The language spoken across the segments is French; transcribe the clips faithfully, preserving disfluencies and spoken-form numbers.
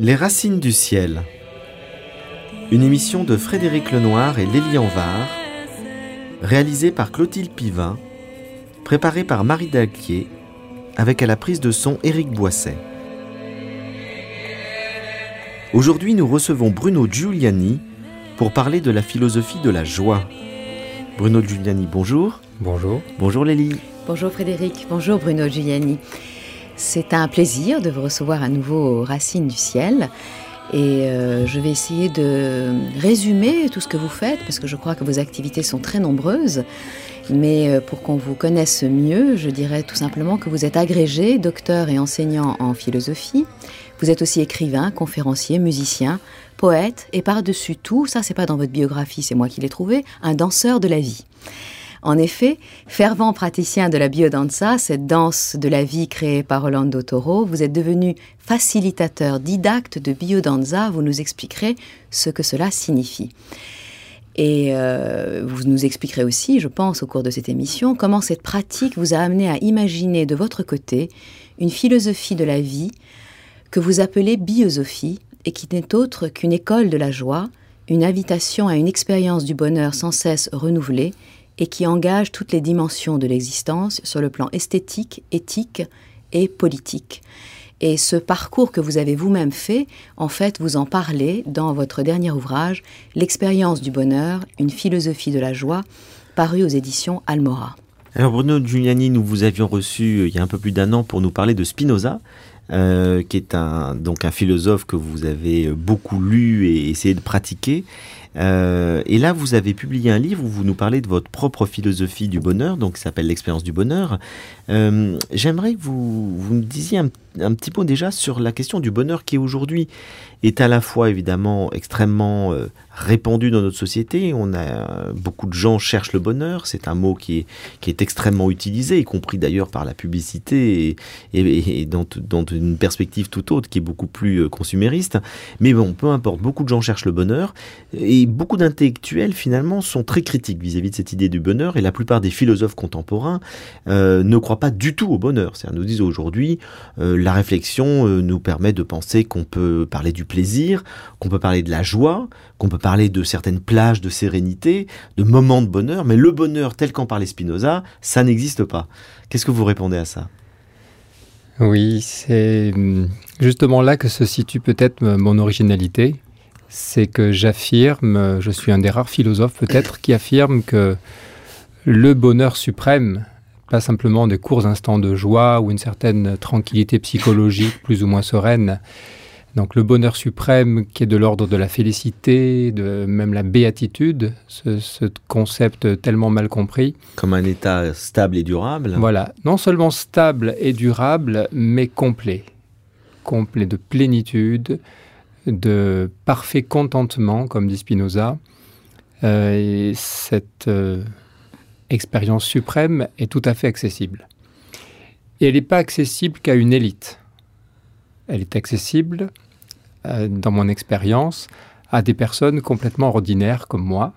Les racines du ciel. Une émission de Frédéric Lenoir et Lélie Anvar, réalisée par Clotilde Pivin, préparée par Marie Dalquier, avec à la prise de son Éric Boisset. Aujourd'hui, nous recevons Bruno Giuliani pour parler de la philosophie de la joie. Bruno Giuliani, bonjour. Bonjour. Bonjour Lélie. Bonjour Frédéric, bonjour Bruno Giuliani. C'est un plaisir de vous recevoir à nouveau aux Racines du ciel. Et euh, je vais essayer de résumer tout ce que vous faites, parce que je crois que vos activités sont très nombreuses. Mais euh, pour qu'on vous connaisse mieux, je dirais tout simplement que vous êtes agrégé, docteur et enseignant en philosophie. Vous êtes aussi écrivain, conférencier, musicien, poète, et par-dessus tout, ça c'est pas dans votre biographie, c'est moi qui l'ai trouvé, un danseur de la vie. En effet, fervent praticien de la biodanza, cette danse de la vie créée par Rolando Toro, vous êtes devenu facilitateur didacte de biodanza. Vous nous expliquerez ce que cela signifie. Et euh, vous nous expliquerez aussi, je pense, au cours de cette émission, comment cette pratique vous a amené à imaginer de votre côté une philosophie de la vie que vous appelez biosophie et qui n'est autre qu'une école de la joie, une invitation à une expérience du bonheur sans cesse renouvelée, et qui engage toutes les dimensions de l'existence sur le plan esthétique, éthique et politique. Et ce parcours que vous avez vous-même fait, en fait, vous en parlez dans votre dernier ouvrage, L'expérience du bonheur, une philosophie de la joie, paru aux éditions Almora. Alors Bruno Giuliani, nous vous avions reçu il y a un peu plus d'un an pour nous parler de Spinoza, euh, qui est un, donc un philosophe que vous avez beaucoup lu et essayé de pratiquer. Euh, et là, vous avez publié un livre où vous nous parlez de votre propre philosophie du bonheur, donc qui s'appelle L'expérience du bonheur. Euh, j'aimerais que vous, vous me disiez un, un petit mot déjà sur la question du bonheur qui aujourd'hui est à la fois évidemment extrêmement euh, répandu dans notre société. On a, beaucoup de gens cherchent le bonheur, c'est un mot qui est, qui est extrêmement utilisé, y compris d'ailleurs par la publicité et, et, et dans, dans une perspective tout autre qui est beaucoup plus euh, consumériste. Mais bon, peu importe, beaucoup de gens cherchent le bonheur et beaucoup d'intellectuels finalement sont très critiques vis-à-vis de cette idée du bonheur, et la plupart des philosophes contemporains euh, ne croient pas du tout au bonheur. C'est-à-dire, nous disent aujourd'hui, euh, la réflexion euh, nous permet de penser qu'on peut parler du plaisir, qu'on peut parler de la joie, qu'on peut parler de certaines plages de sérénité, de moments de bonheur, mais le bonheur tel qu'en parlait Spinoza, ça n'existe pas. Qu'est-ce que vous répondez à ça ? Oui, c'est justement là que se situe peut-être mon originalité. C'est que j'affirme, je suis un des rares philosophes peut-être, qui affirme que le bonheur suprême, pas simplement des courts instants de joie ou une certaine tranquillité psychologique plus ou moins sereine, donc le bonheur suprême qui est de l'ordre de la félicité, de même la béatitude, ce, ce concept tellement mal compris. Comme un état stable et durable. Voilà, non seulement stable et durable, mais complet. Complet de plénitude, de parfait contentement, comme dit Spinoza. Euh, et cette euh, expérience suprême est tout à fait accessible. Et elle n'est pas accessible qu'à une élite. Elle est accessible, euh, dans mon expérience, à des personnes complètement ordinaires comme moi,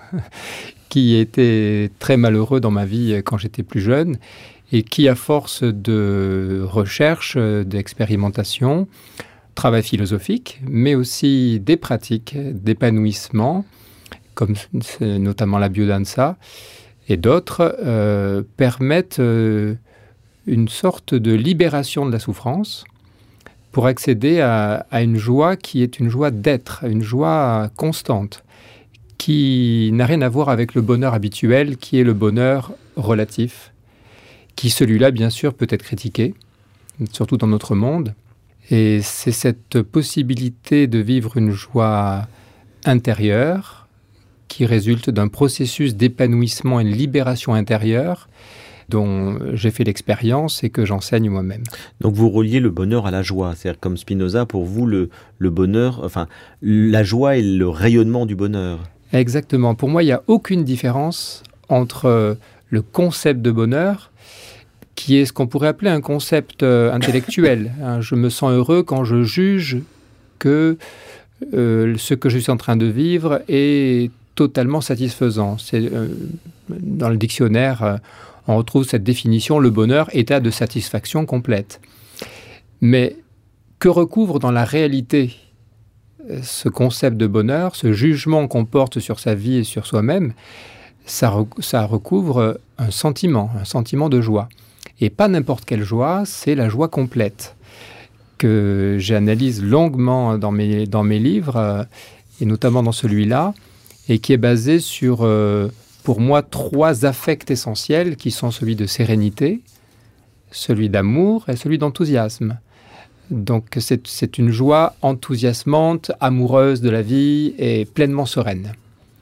qui étaient très malheureux dans ma vie quand j'étais plus jeune, et qui, à force de recherche, d'expérimentation, travail philosophique, mais aussi des pratiques d'épanouissement, comme notamment la biodanza, et d'autres, euh, permettent euh, une sorte de libération de la souffrance pour accéder à, à une joie qui est une joie d'être, une joie constante, qui n'a rien à voir avec le bonheur habituel, qui est le bonheur relatif, qui celui-là, bien sûr, peut être critiqué, surtout dans notre monde. Et c'est cette possibilité de vivre une joie intérieure qui résulte d'un processus d'épanouissement et de libération intérieure dont j'ai fait l'expérience et que j'enseigne moi-même. Donc vous reliez le bonheur à la joie, c'est-à-dire comme Spinoza, pour vous, le, le bonheur, enfin, la joie est le rayonnement du bonheur. Exactement. Pour moi, il n'y a aucune différence entre le concept de bonheur, qui est ce qu'on pourrait appeler un concept euh, intellectuel. Hein, je me sens heureux quand je juge que euh, ce que je suis en train de vivre est totalement satisfaisant. C'est, euh, dans le dictionnaire, euh, on retrouve cette définition, le bonheur, état de satisfaction complète. Mais que recouvre dans la réalité ce concept de bonheur, ce jugement qu'on porte sur sa vie et sur soi-même, ça, rec- ça recouvre un sentiment, un sentiment de joie. Et pas n'importe quelle joie, c'est la joie complète, que j'analyse longuement dans mes, dans mes livres, euh, et notamment dans celui-là, et qui est basé sur, euh, pour moi, trois affects essentiels, qui sont celui de sérénité, celui d'amour et celui d'enthousiasme. Donc c'est, c'est une joie enthousiasmante, amoureuse de la vie et pleinement sereine.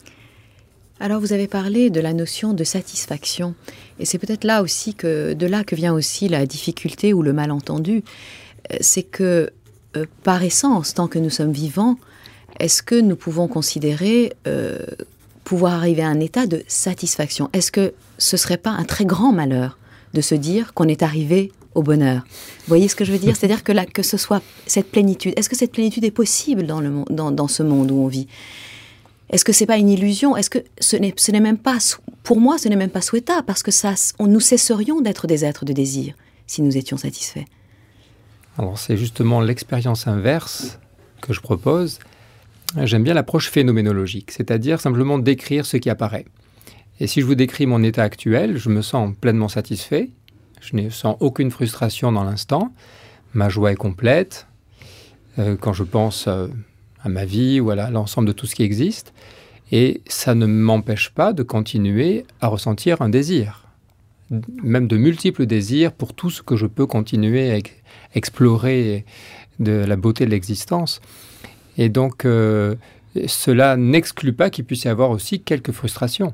Alors vous avez parlé de la notion de satisfaction, et c'est peut-être là aussi que, de là que vient aussi la difficulté ou le malentendu. C'est que, euh, par essence, tant que nous sommes vivants, est-ce que nous pouvons considérer euh, pouvoir arriver à un état de satisfaction ? Est-ce que ce ne serait pas un très grand malheur de se dire qu'on est arrivé au bonheur ? Vous voyez ce que je veux dire ? C'est-à-dire que, là, que ce soit cette plénitude. Est-ce que cette plénitude est possible dans, le, dans, dans ce monde où on vit ? Est-ce que ce n'est pas une illusion ? Est-ce que ce n'est, ce n'est même pas, pour moi, ce n'est même pas souhaitable, parce que ça, on, nous cesserions d'être des êtres de désir si nous étions satisfaits. Alors c'est justement l'expérience inverse que je propose. J'aime bien l'approche phénoménologique, c'est-à-dire simplement décrire ce qui apparaît. Et si je vous décris mon état actuel, je me sens pleinement satisfait, je ne sens aucune frustration dans l'instant, ma joie est complète. Euh, quand je pense euh, à ma vie ou à la, l'ensemble de tout ce qui existe, et ça ne m'empêche pas de continuer à ressentir un désir, même de multiples désirs pour tout ce que je peux continuer à ex- explorer de la beauté de l'existence. Et donc, euh, cela n'exclut pas qu'il puisse y avoir aussi quelques frustrations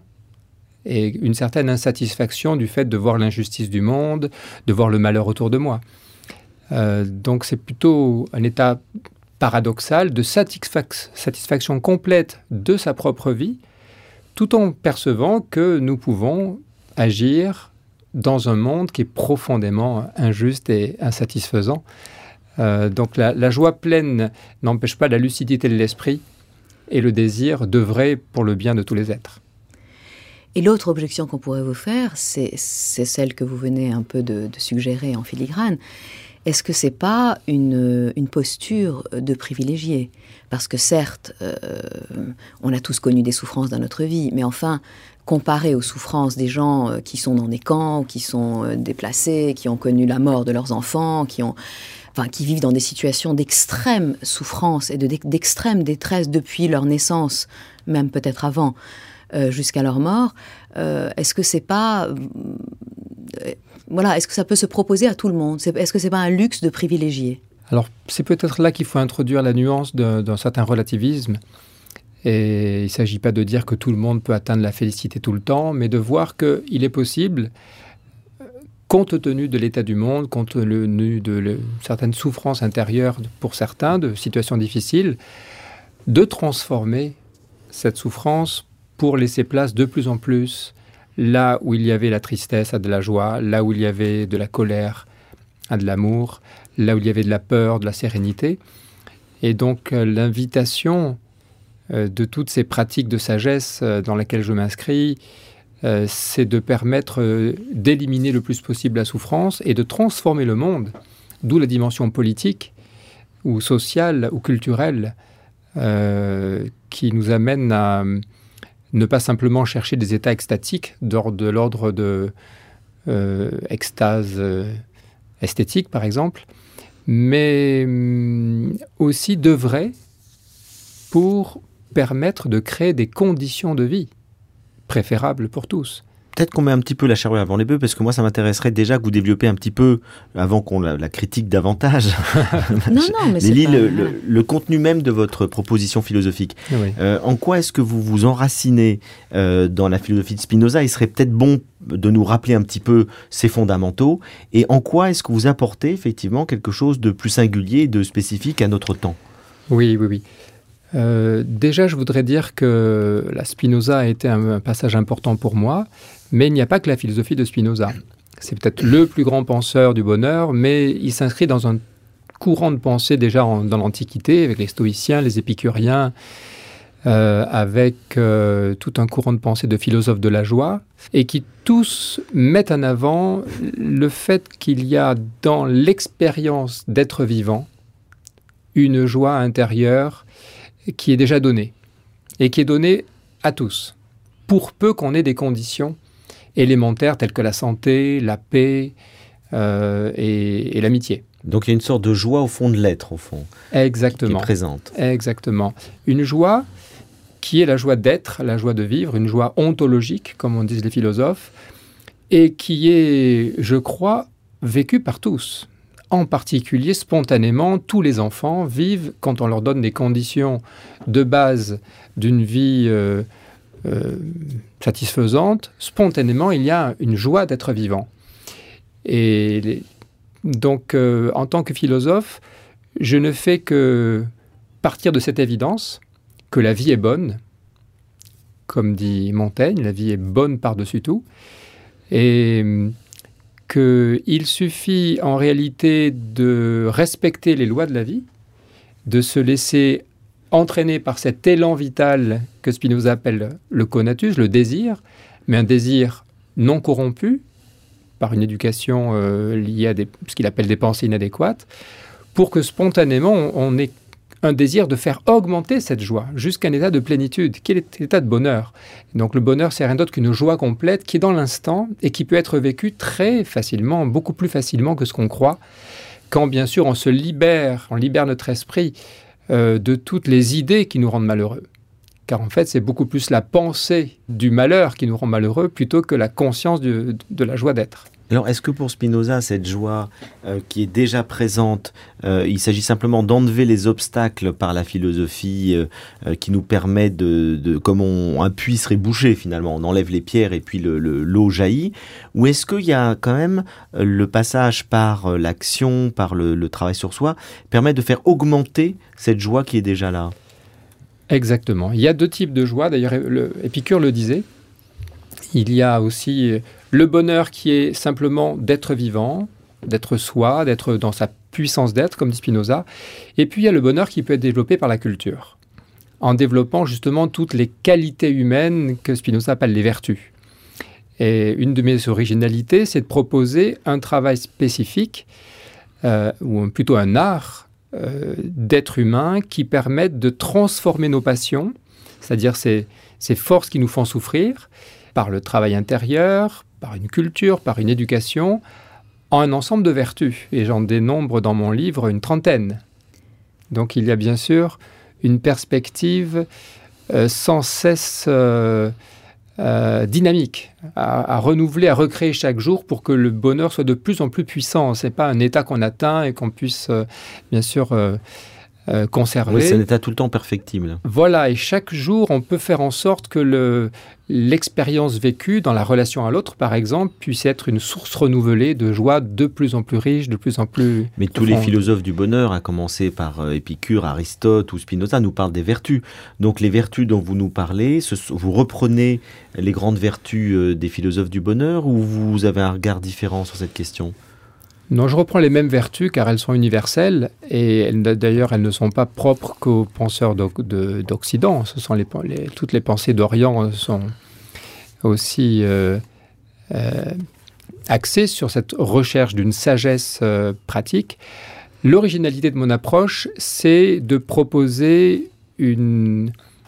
et une certaine insatisfaction du fait de voir l'injustice du monde, de voir le malheur autour de moi. Euh, donc, c'est plutôt un état paradoxal de satisfac- satisfaction complète de sa propre vie, tout en percevant que nous pouvons agir dans un monde qui est profondément injuste et insatisfaisant. Euh, donc la, la joie pleine n'empêche pas la lucidité de l'esprit et le désir d'œuvrer pour le bien de tous les êtres. Et l'autre objection qu'on pourrait vous faire, c'est, c'est celle que vous venez un peu de, de suggérer en filigrane. Est-ce que c'est pas une, une posture de privilégié ? Parce que certes, euh, on a tous connu des souffrances dans notre vie, mais enfin, comparé aux souffrances des gens euh, qui sont dans des camps, qui sont euh, déplacés, qui ont connu la mort de leurs enfants, qui ont, enfin, qui vivent dans des situations d'extrême souffrance et de, d'extrême détresse depuis leur naissance, même peut-être avant, euh, jusqu'à leur mort, euh, est-ce que c'est pas... Euh, Voilà, est-ce que ça peut se proposer à tout le monde ? Est-ce que ce n'est pas un luxe de privilégier ? Alors, c'est peut-être là qu'il faut introduire la nuance d'un, d'un certain relativisme. Et il ne s'agit pas de dire que tout le monde peut atteindre la félicité tout le temps, mais de voir qu'il est possible, compte tenu de l'état du monde, compte tenu de le, certaines souffrances intérieures pour certains, de situations difficiles, de transformer cette souffrance pour laisser place de plus en plus là où il y avait la tristesse à de la joie, là où il y avait de la colère à de l'amour, là où il y avait de la peur, de la sérénité. Et donc euh, l'invitation euh, de toutes ces pratiques de sagesse euh, dans lesquelles je m'inscris, euh, c'est de permettre euh, d'éliminer le plus possible la souffrance et de transformer le monde, d'où la dimension politique ou sociale ou culturelle euh, qui nous amène à ne pas simplement chercher des états extatiques d'ordre, de l'ordre de euh, extase euh, esthétique, par exemple, mais euh, aussi d'œuvrer pour permettre de créer des conditions de vie préférables pour tous. Peut-être qu'on met un petit peu la charrue avant les bœufs, parce que moi, ça m'intéresserait déjà que vous développiez un petit peu, avant qu'on la, la critique davantage, non, non, mais Lélie, c'est pas... le, le, le contenu même de votre proposition philosophique. Oui. Euh, en quoi est-ce que vous vous enracinez euh, dans la philosophie de Spinoza ? Il serait peut-être bon de nous rappeler un petit peu ses fondamentaux, et en quoi est-ce que vous apportez effectivement quelque chose de plus singulier, de spécifique à notre temps ? Oui, oui, oui. Euh, déjà, je voudrais dire que la Spinoza a été un, un passage important pour moi, mais il n'y a pas que la philosophie de Spinoza. C'est peut-être le plus grand penseur du bonheur, mais il s'inscrit dans un courant de pensée déjà en, dans l'Antiquité, avec les stoïciens, les épicuriens, euh, avec euh, tout un courant de pensée de philosophes de la joie, et qui tous mettent en avant le fait qu'il y a dans l'expérience d'être vivant une joie intérieure qui est déjà donnée, et qui est donnée à tous, pour peu qu'on ait des conditions élémentaires telles que la santé, la paix euh, et, et l'amitié. Donc il y a une sorte de joie au fond de l'être, au fond, Exactement. qui est présente. Exactement. Une joie qui est la joie d'être, la joie de vivre, une joie ontologique, comme on disent les philosophes, et qui est, je crois, vécue par tous. En particulier, spontanément, tous les enfants vivent, quand on leur donne des conditions de base d'une vie euh, euh, satisfaisante, spontanément, il y a une joie d'être vivant. Et les, donc, euh, en tant que philosophe, je ne fais que partir de cette évidence que la vie est bonne, comme dit Montaigne, la vie est bonne par-dessus tout, et qu'il suffit en réalité de respecter les lois de la vie, de se laisser entraîner par cet élan vital que Spinoza appelle le conatus, le désir, mais un désir non corrompu par une éducation euh, liée à des, ce qu'il appelle des pensées inadéquates, pour que spontanément on, on ait un désir de faire augmenter cette joie jusqu'à un état de plénitude, qui est l'état de bonheur. Donc le bonheur, c'est rien d'autre qu'une joie complète qui est dans l'instant et qui peut être vécue très facilement, beaucoup plus facilement que ce qu'on croit, quand bien sûr on se libère, on libère notre esprit euh, de toutes les idées qui nous rendent malheureux. Car en fait, c'est beaucoup plus la pensée du malheur qui nous rend malheureux plutôt que la conscience de, de la joie d'être. Alors, est-ce que pour Spinoza, cette joie euh, qui est déjà présente, euh, il s'agit simplement d'enlever les obstacles par la philosophie euh, euh, qui nous permet de, de comme on, un puits serait bouché finalement, on enlève les pierres et puis le, le, l'eau jaillit, ou est-ce qu'il y a quand même euh, le passage par euh, l'action, par le, le travail sur soi, permet de faire augmenter cette joie qui est déjà là? Exactement. Il y a deux types de joie, d'ailleurs le, Épicure le disait. Il y a aussi le bonheur qui est simplement d'être vivant, d'être soi, d'être dans sa puissance d'être, comme dit Spinoza. Et puis il y a le bonheur qui peut être développé par la culture, en développant justement toutes les qualités humaines que Spinoza appelle les vertus. Et une de mes originalités, c'est de proposer un travail spécifique, euh, ou plutôt un art euh, d'être humain qui permette de transformer nos passions, c'est-à-dire ces, ces forces qui nous font souffrir, par le travail intérieur, par une culture, par une éducation, en un ensemble de vertus. Et j'en dénombre dans mon livre une trentaine. Donc il y a bien sûr une perspective euh, sans cesse euh, euh, dynamique, à, à renouveler, à recréer chaque jour pour que le bonheur soit de plus en plus puissant. Ce n'est pas un état qu'on atteint et qu'on puisse euh, bien sûr euh, euh, conserver. Oui, c'est un état tout le temps perfectible. Voilà, et chaque jour, on peut faire en sorte que le, l'expérience vécue dans la relation à l'autre, par exemple, puisse être une source renouvelée de joie de plus en plus riche, de plus en plus Mais tous les philosophes du bonheur, à commencer par euh, Épicure, Aristote ou Spinoza, nous parlent des vertus. Donc les vertus dont vous nous parlez, ce, vous reprenez les grandes vertus euh, des philosophes du bonheur ou vous avez un regard différent sur cette question ? Non, je reprends les mêmes vertus car elles sont universelles et elles, d'ailleurs elles ne sont pas propres qu'aux penseurs d'Occident. Ce sont les, les, toutes les pensées d'Orient sont aussi euh, euh, axées sur cette recherche d'une sagesse euh, pratique. L'originalité de mon approche, c'est de proposer une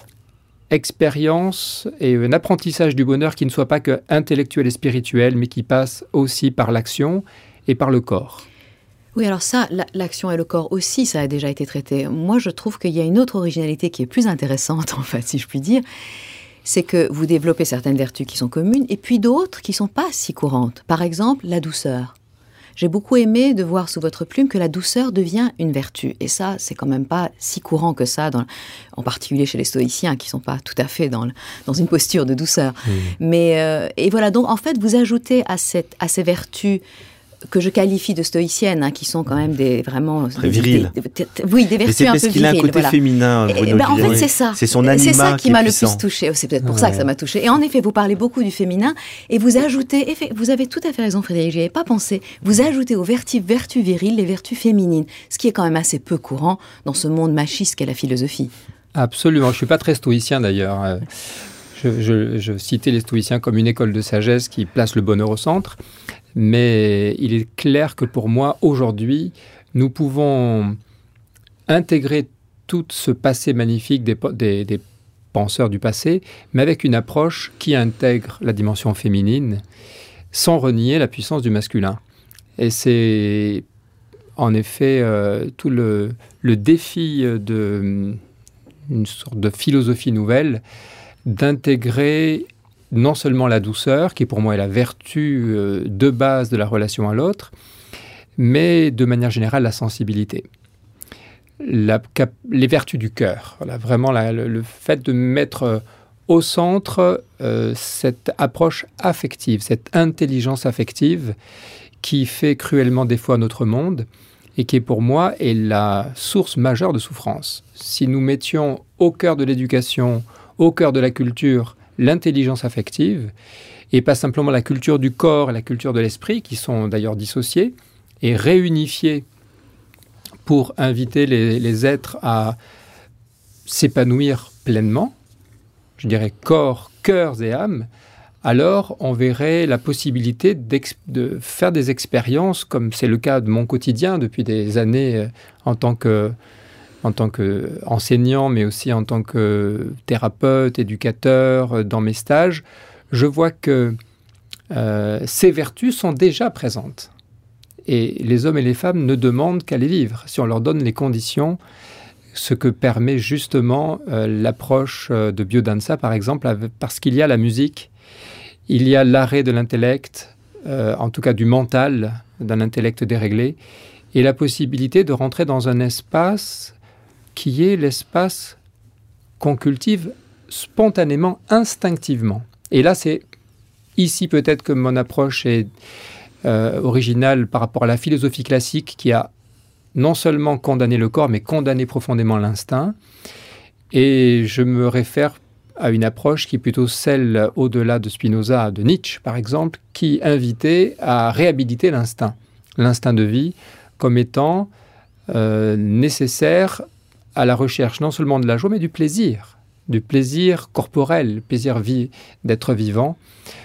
expérience et un apprentissage du bonheur qui ne soit pas que intellectuel et spirituel, mais qui passe aussi par l'action et par le corps. Oui, alors ça, la, l'action et le corps aussi, ça a déjà été traité. Moi, je trouve qu'il y a une autre originalité qui est plus intéressante, en fait, si je puis dire. C'est que vous développez certaines vertus qui sont communes et puis d'autres qui ne sont pas si courantes. Par exemple, la douceur. J'ai beaucoup aimé de voir sous votre plume que la douceur devient une vertu. Et ça, c'est quand même pas si courant que ça, dans, en particulier chez les stoïciens, qui sont pas tout à fait dans, le, dans une posture de douceur. Mmh. Mais, euh, et voilà, donc en fait, vous ajoutez à, cette, à ces vertus que je qualifie de stoïciennes, hein, qui sont quand même des vraiment très viriles. Des, des, des, oui, des vertus un peu viriles. Mais c'est parce qu'il a un côté voilà. féminin. Et, ben, en fait, c'est ça. C'est son anima c'est ça qui, qui m'a puissant. le plus touchée. C'est peut-être pour ouais. ça que ça m'a touchée. Et en effet, vous parlez beaucoup du féminin et vous ajoutez. Vous avez tout à fait raison, Frédéric. J'y avais pas pensé. Vous ajoutez aux vertus, vertus viriles les vertus féminines, ce qui est quand même assez peu courant dans ce monde machiste qu'est la philosophie. Absolument. Je suis pas très stoïcien d'ailleurs. Je, je, je citais les stoïciens comme une école de sagesse qui place le bonheur au centre. Mais il est clair que pour moi, aujourd'hui, nous pouvons intégrer tout ce passé magnifique des, des, des penseurs du passé, mais avec une approche qui intègre la dimension féminine sans renier la puissance du masculin. Et c'est en effet euh, tout le, le défi de une sorte de philosophie nouvelle d'intégrer non seulement la douceur, qui pour moi est la vertu euh, de base de la relation à l'autre, mais de manière générale la sensibilité. La, cap, les vertus du cœur. Voilà, vraiment la, le, le fait de mettre au centre euh, cette approche affective, cette intelligence affective qui fait cruellement défaut à notre monde et qui, pour moi, est la source majeure de souffrance. Si nous mettions au cœur de l'éducation, au cœur de la culture, l'intelligence affective, et pas simplement la culture du corps et la culture de l'esprit, qui sont d'ailleurs dissociées, et réunifiées pour inviter les, les êtres à s'épanouir pleinement, je dirais corps, cœurs et âme, alors on verrait la possibilité de faire des expériences, comme c'est le cas de mon quotidien depuis des années euh, en tant que, en tant qu'enseignant, mais aussi en tant que thérapeute, éducateur, euh, dans mes stages. Je vois que euh, ces vertus sont déjà présentes. Et les hommes et les femmes ne demandent qu'à les vivre, si on leur donne les conditions, ce que permet justement euh, l'approche euh, de Biodanza, par exemple, avec, parce qu'il y a la musique, il y a l'arrêt de l'intellect, euh, en tout cas du mental, d'un intellect déréglé, et la possibilité de rentrer dans un espace qui est l'espace qu'on cultive spontanément, instinctivement. Et là, c'est ici peut-être que mon approche est Euh, original par rapport à la philosophie classique qui a non seulement condamné le corps, mais condamné profondément l'instinct. Et je me réfère à une approche qui est plutôt celle, au-delà de Spinoza, de Nietzsche, par exemple, qui invitait à réhabiliter l'instinct, l'instinct de vie, comme étant euh, nécessaire à la recherche non seulement de la joie, mais du plaisir, du plaisir corporel, le plaisir vi- d'être vivant,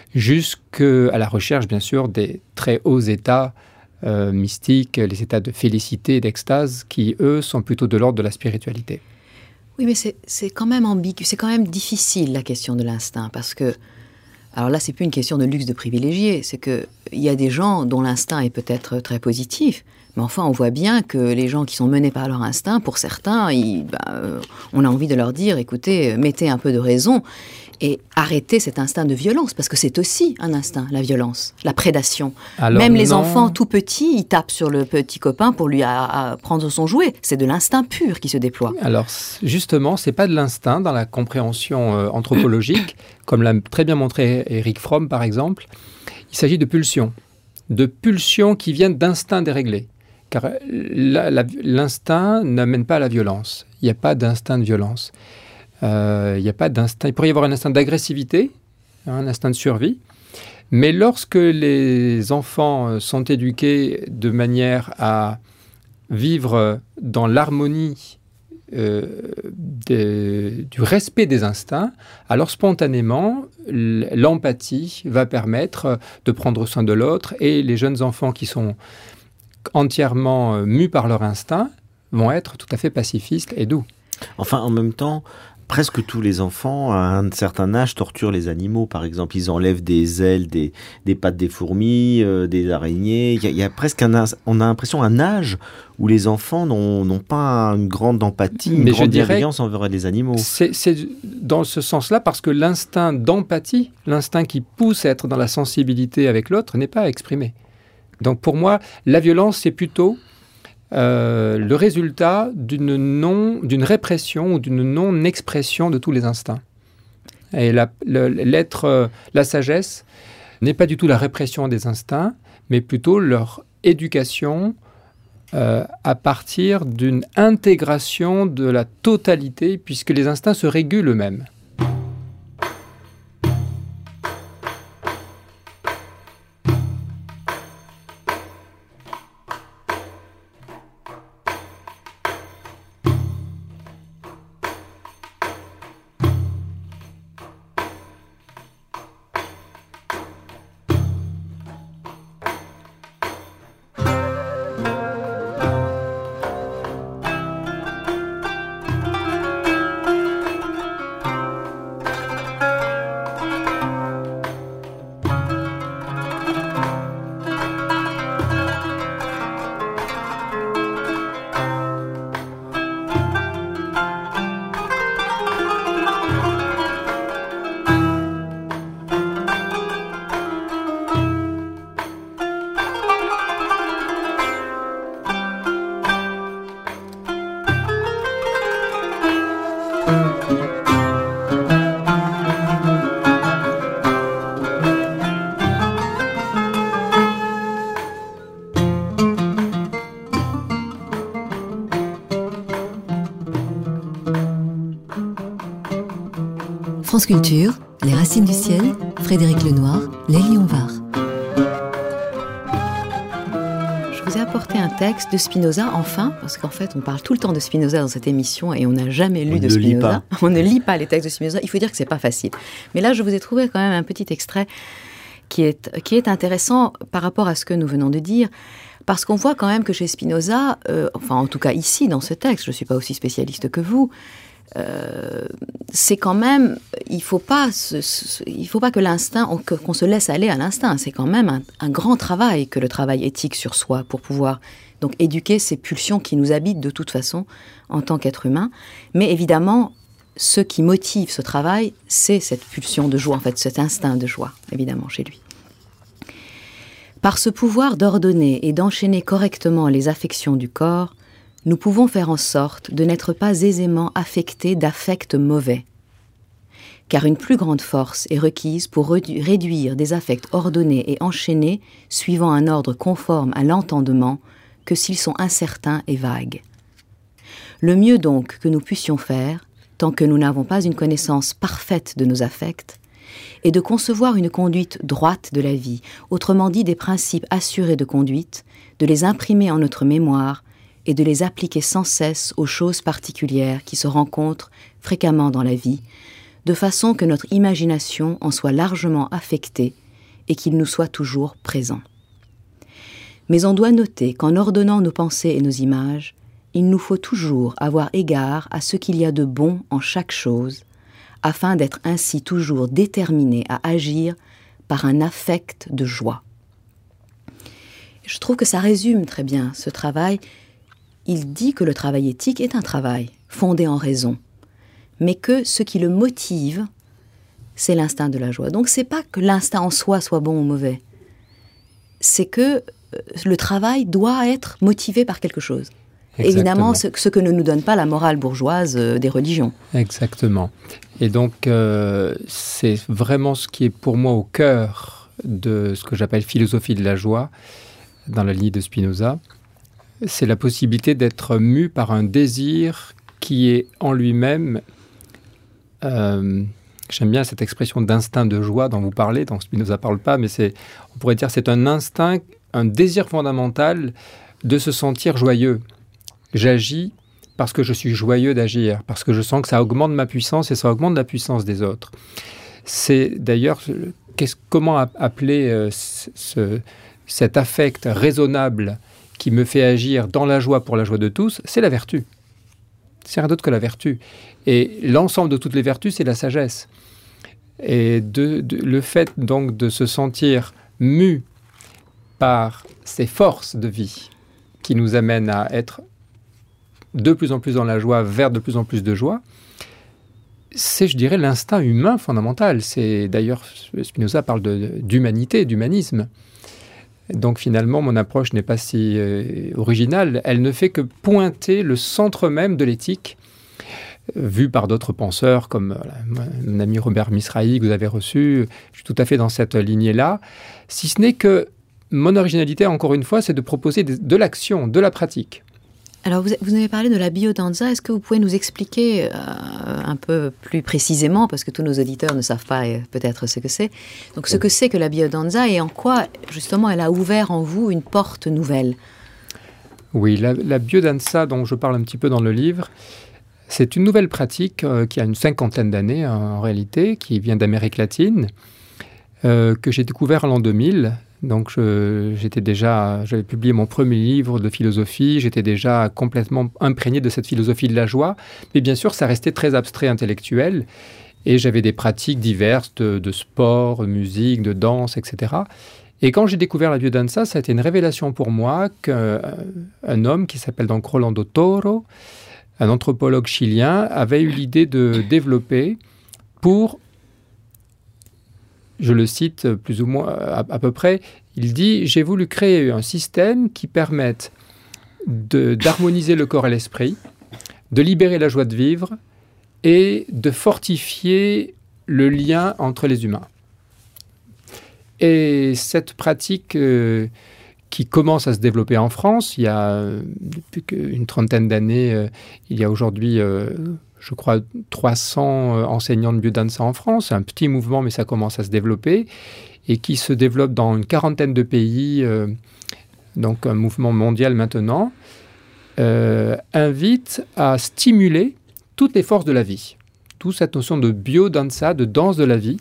jusqu'à la recherche, bien sûr, des très hauts états euh, mystiques, les états de félicité et d'extase, qui, eux, sont plutôt de l'ordre de la spiritualité. Oui, mais c'est, c'est quand même ambigu, c'est quand même difficile, la question de l'instinct, parce que, alors là, c'est plus une question de luxe de privilégié, c'est qu'il y a des gens dont l'instinct est peut-être très positif, mais enfin, on voit bien que les gens qui sont menés par leur instinct, pour certains, ils, bah, euh, on a envie de leur dire, écoutez, mettez un peu de raison, et arrêter cet instinct de violence, parce que c'est aussi un instinct, la violence, la prédation. Alors Même les non. enfants tout petits, ils tapent sur le petit copain pour lui à, à prendre son jouet. C'est de l'instinct pur qui se déploie. Alors justement, c'est pas de l'instinct dans la compréhension euh, anthropologique, comme l'a très bien montré Eric Fromm par exemple. Il s'agit de pulsions, de pulsions qui viennent d'instincts déréglés. Car la, la, l'instinct n'amène pas à la violence. Il n'y a pas d'instinct de violence. Il euh, n'y a pas d'instinct. Il pourrait y avoir un instinct d'agressivité, hein, un instinct de survie. Mais lorsque les enfants sont éduqués de manière à vivre dans l'harmonie euh, des, du respect des instincts, alors spontanément, l'empathie va permettre de prendre soin de l'autre. Et les jeunes enfants qui sont entièrement mus par leur instinct vont être tout à fait pacifistes et doux. Enfin, en même temps, presque tous les enfants, à un certain âge, torturent les animaux. Par exemple, ils enlèvent des ailes, des, des pattes des fourmis, euh, des araignées. Il y a, il y a presque un, on a l'impression un âge où les enfants n'ont, n'ont pas une grande empathie, une Mais grande je dirais bienveillance envers les animaux. C'est, c'est dans ce sens-là, parce que l'instinct d'empathie, l'instinct qui pousse à être dans la sensibilité avec l'autre, n'est pas exprimé. Donc pour moi, la violence, c'est plutôt Euh, le résultat d'une, non, d'une répression ou d'une non-expression de tous les instincts. Et la, le, l'être, euh, la sagesse n'est pas du tout la répression des instincts, mais plutôt leur éducation euh, à partir d'une intégration de la totalité, puisque les instincts se régulent eux-mêmes. France Culture, Les Racines du Ciel, Frédéric Lenoir, Lélie Onvar. Je vous ai apporté un texte de Spinoza, enfin, parce qu'en fait, on parle tout le temps de Spinoza dans cette émission et on n'a jamais lu on de ne Spinoza. On ne lit pas les textes de Spinoza. Il faut dire que c'est pas facile. Mais là, je vous ai trouvé quand même un petit extrait qui est, qui est intéressant par rapport à ce que nous venons de dire. Parce qu'on voit quand même que chez Spinoza, euh, enfin en tout cas ici dans ce texte, je ne suis pas aussi spécialiste que vous, euh, c'est quand même, il faut pas, se, se, il faut pas que l'instinct, on, que, qu'on se laisse aller à l'instinct. C'est quand même un, un grand travail que le travail éthique sur soi pour pouvoir donc éduquer ces pulsions qui nous habitent de toute façon en tant qu'être humain. Mais évidemment, ce qui motive ce travail, c'est cette pulsion de joie, en fait, cet instinct de joie, évidemment chez lui. Par ce pouvoir d'ordonner et d'enchaîner correctement les affections du corps, nous pouvons faire en sorte de n'être pas aisément affectés d'affects mauvais. Car une plus grande force est requise pour redu- réduire des affects ordonnés et enchaînés suivant un ordre conforme à l'entendement que s'ils sont incertains et vagues. Le mieux donc que nous puissions faire, tant que nous n'avons pas une connaissance parfaite de nos affects, et de concevoir une conduite droite de la vie, autrement dit des principes assurés de conduite, de les imprimer en notre mémoire et de les appliquer sans cesse aux choses particulières qui se rencontrent fréquemment dans la vie, de façon que notre imagination en soit largement affectée et qu'il nous soit toujours présent. Mais on doit noter qu'en ordonnant nos pensées et nos images, il nous faut toujours avoir égard à ce qu'il y a de bon en chaque chose, afin d'être ainsi toujours déterminé à agir par un affect de joie. Je trouve que ça résume très bien ce travail. Il dit que le travail éthique est un travail fondé en raison, mais que ce qui le motive, c'est l'instinct de la joie. Donc c'est pas que l'instinct en soi soit bon ou mauvais, c'est que le travail doit être motivé par quelque chose. Exactement. Évidemment, ce, ce que ne nous donne pas la morale bourgeoise euh, des religions. Exactement. Et donc, euh, c'est vraiment ce qui est pour moi au cœur de ce que j'appelle philosophie de la joie, dans la ligne de Spinoza. C'est la possibilité d'être mu par un désir qui est en lui-même... Euh, j'aime bien cette expression d'instinct de joie dont vous parlez, dont Spinoza ne parle pas, mais c'est, on pourrait dire que c'est un instinct, un désir fondamental de se sentir joyeux. J'agis parce que je suis joyeux d'agir, parce que je sens que ça augmente ma puissance et ça augmente la puissance des autres. C'est d'ailleurs, qu'est-ce, comment appeler euh, ce, cet affect raisonnable qui me fait agir dans la joie pour la joie de tous, c'est la vertu. C'est rien d'autre que la vertu. Et l'ensemble de toutes les vertus, c'est la sagesse. Et de, de, le fait donc de se sentir mu par ces forces de vie qui nous amènent à être de plus en plus dans la joie, vers de plus en plus de joie, c'est, je dirais, l'instinct humain fondamental. C'est, d'ailleurs, Spinoza parle de, d'humanité, d'humanisme. Donc finalement, mon approche n'est pas si euh, originale. Elle ne fait que pointer le centre même de l'éthique, euh, vu par d'autres penseurs, comme euh, mon ami Robert Misrahi, que vous avez reçu. Je suis tout à fait dans cette lignée-là. Si ce n'est que mon originalité, encore une fois, c'est de proposer de, de l'action, de la pratique. Alors, vous, vous avez parlé de la biodanza. Est-ce que vous pouvez nous expliquer euh, un peu plus précisément, parce que tous nos auditeurs ne savent pas euh, peut-être ce que c'est, donc ce que c'est que la biodanza et en quoi, justement, elle a ouvert en vous une porte nouvelle? Oui, la, la biodanza dont je parle un petit peu dans le livre, c'est une nouvelle pratique euh, qui a une cinquantaine d'années en, en réalité, qui vient d'Amérique latine, euh, que j'ai découvert en l'an deux mille. Donc, je, j'étais déjà, j'avais publié mon premier livre de philosophie, j'étais déjà complètement imprégné de cette philosophie de la joie, mais bien sûr, ça restait très abstrait intellectuel, et j'avais des pratiques diverses de, de sport, de musique, de danse, et cetera. Et quand j'ai découvert la biodanza, ça a été une révélation pour moi qu'un un homme qui s'appelle donc Rolando Toro, un anthropologue chilien, avait eu l'idée de développer pour... Je le cite plus ou moins à, à peu près, il dit « J'ai voulu créer un système qui permette de, d'harmoniser le corps et l'esprit, de libérer la joie de vivre et de fortifier le lien entre les humains. » Et cette pratique euh, qui commence à se développer en France, il y a, depuis une trentaine d'années, euh, il y a aujourd'hui... Euh, je crois, trois cents enseignants de biodanza en France. C'est un petit mouvement, mais ça commence à se développer, et qui se développe dans une quarantaine de pays, euh, donc un mouvement mondial maintenant, euh, invite à stimuler toutes les forces de la vie. Toute cette notion de biodanza, de danse de la vie,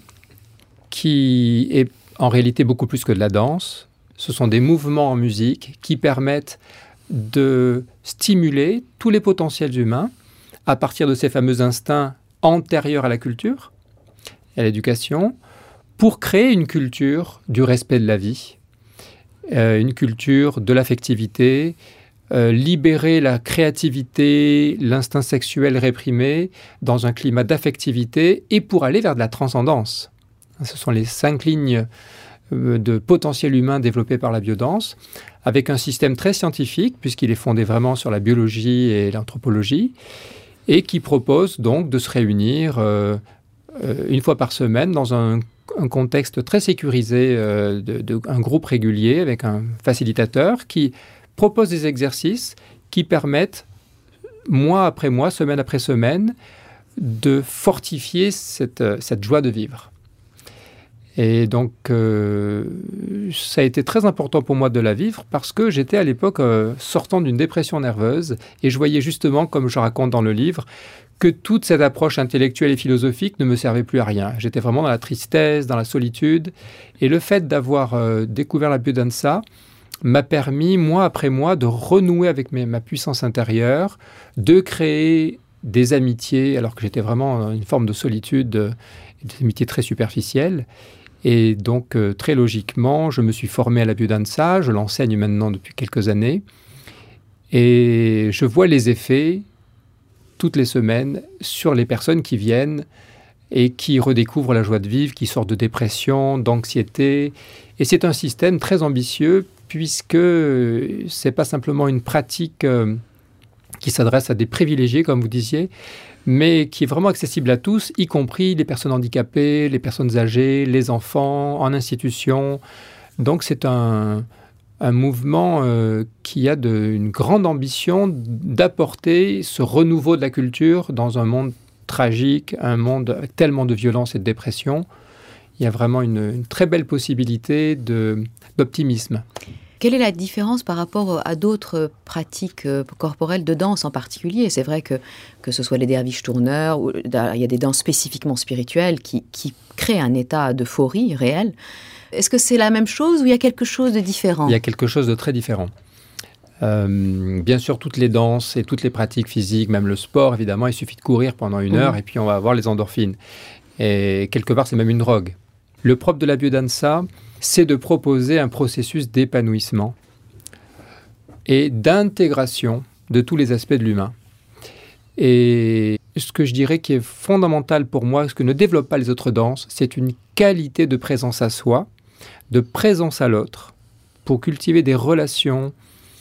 qui est en réalité beaucoup plus que de la danse. Ce sont des mouvements en musique qui permettent de stimuler tous les potentiels humains à partir de ces fameux instincts antérieurs à la culture et à l'éducation, pour créer une culture du respect de la vie, euh, une culture de l'affectivité, euh, libérer la créativité, l'instinct sexuel réprimé dans un climat d'affectivité, et pour aller vers de la transcendance. Ce sont les cinq lignes de potentiel humain développé par la biodanse, avec un système très scientifique, puisqu'il est fondé vraiment sur la biologie et l'anthropologie, et qui propose donc de se réunir euh, euh, une fois par semaine dans un, un contexte très sécurisé, euh, de, de, un groupe régulier avec un facilitateur qui propose des exercices qui permettent, mois après mois, semaine après semaine, de fortifier cette, cette joie de vivre. Et donc, euh, ça a été très important pour moi de la vivre, parce que j'étais à l'époque euh, sortant d'une dépression nerveuse, et je voyais justement, comme je raconte dans le livre, que toute cette approche intellectuelle et philosophique ne me servait plus à rien. J'étais vraiment dans la tristesse, dans la solitude, et le fait d'avoir euh, découvert la biodanza m'a permis, mois après mois, de renouer avec mes, ma puissance intérieure, de créer des amitiés, alors que j'étais vraiment dans une forme de solitude, euh, des amitiés très superficielles. Et donc, euh, très logiquement, je me suis formé à la biodanza, je l'enseigne maintenant depuis quelques années, et je vois les effets toutes les semaines sur les personnes qui viennent et qui redécouvrent la joie de vivre, qui sortent de dépression, d'anxiété. Et c'est un système très ambitieux, puisque ce n'est pas simplement une pratique euh, qui s'adresse à des privilégiés, comme vous disiez, mais qui est vraiment accessible à tous, y compris les personnes handicapées, les personnes âgées, les enfants, en institution. Donc c'est un, un mouvement euh, qui a de, une grande ambition d'apporter ce renouveau de la culture dans un monde tragique, un monde avec tellement de violence et de dépression. Il y a vraiment une, une très belle possibilité de, d'optimisme. Quelle est la différence par rapport à d'autres pratiques corporelles de danse en particulier ? C'est vrai que, que ce soit les derviches tourneurs, ou, il y a des danses spécifiquement spirituelles qui, qui créent un état d'euphorie réel. Est-ce que c'est la même chose ou il y a quelque chose de différent ? Il y a quelque chose de très différent. Euh, bien sûr, toutes les danses et toutes les pratiques physiques, même le sport, évidemment, il suffit de courir pendant une mmh. heure et puis on va avoir les endorphines. Et quelque part, c'est même une drogue. Le propre de la biodanza, c'est de proposer un processus d'épanouissement et d'intégration de tous les aspects de l'humain. Et ce que je dirais qui est fondamental pour moi, ce que ne développent pas les autres danses, c'est une qualité de présence à soi, de présence à l'autre, pour cultiver des relations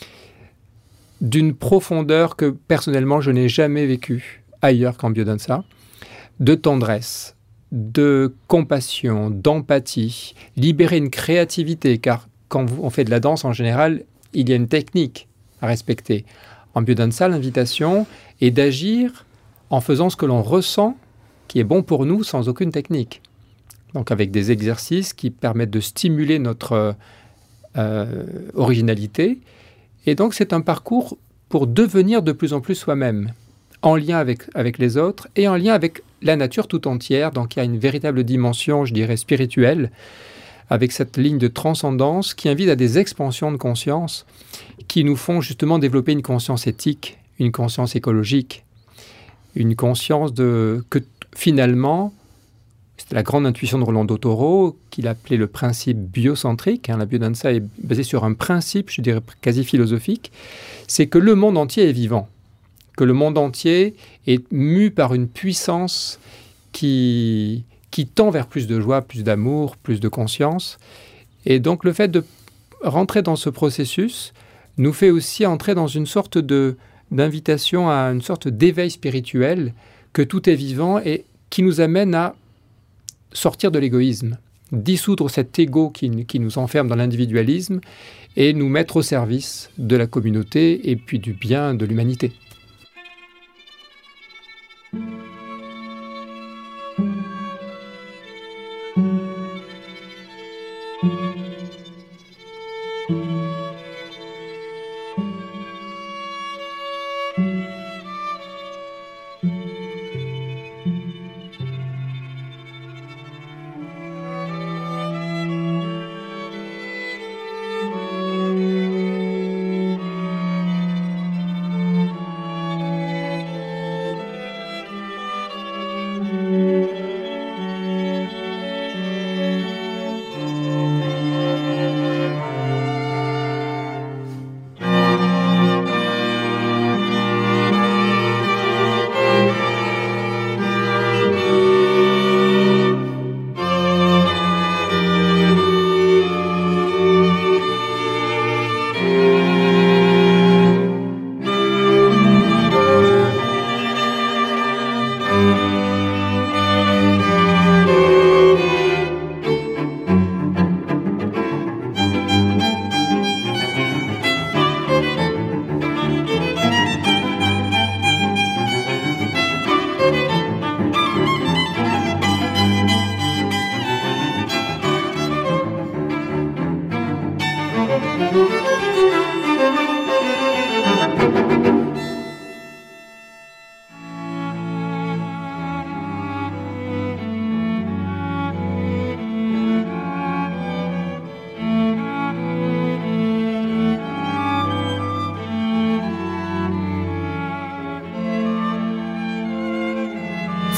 d'une profondeur que personnellement je n'ai jamais vécue ailleurs qu'en biodanza, de tendresse, de compassion, d'empathie, libérer une créativité, car quand on fait de la danse en général, il y a une technique à respecter. En biodanza, l'invitation est d'agir en faisant ce que l'on ressent, qui est bon pour nous, sans aucune technique. Donc avec des exercices qui permettent de stimuler notre euh, originalité. Et donc c'est un parcours pour devenir de plus en plus soi-même, en lien avec, avec les autres et en lien avec la nature tout entière. Donc il y a une véritable dimension, je dirais, spirituelle, avec cette ligne de transcendance qui invite à des expansions de conscience qui nous font justement développer une conscience éthique, une conscience écologique, une conscience de que finalement, c'était la grande intuition de Rolando Toro qu'il appelait le principe biocentrique. Hein, la biodanza est basée sur un principe, je dirais quasi philosophique, c'est que le monde entier est vivant, que le monde entier est mu par une puissance qui, qui tend vers plus de joie, plus d'amour, plus de conscience. Et donc le fait de rentrer dans ce processus nous fait aussi entrer dans une sorte de, d'invitation à une sorte d'éveil spirituel, que tout est vivant et qui nous amène à sortir de l'égoïsme, dissoudre cet ego qui, qui nous enferme dans l'individualisme et nous mettre au service de la communauté et puis du bien de l'humanité.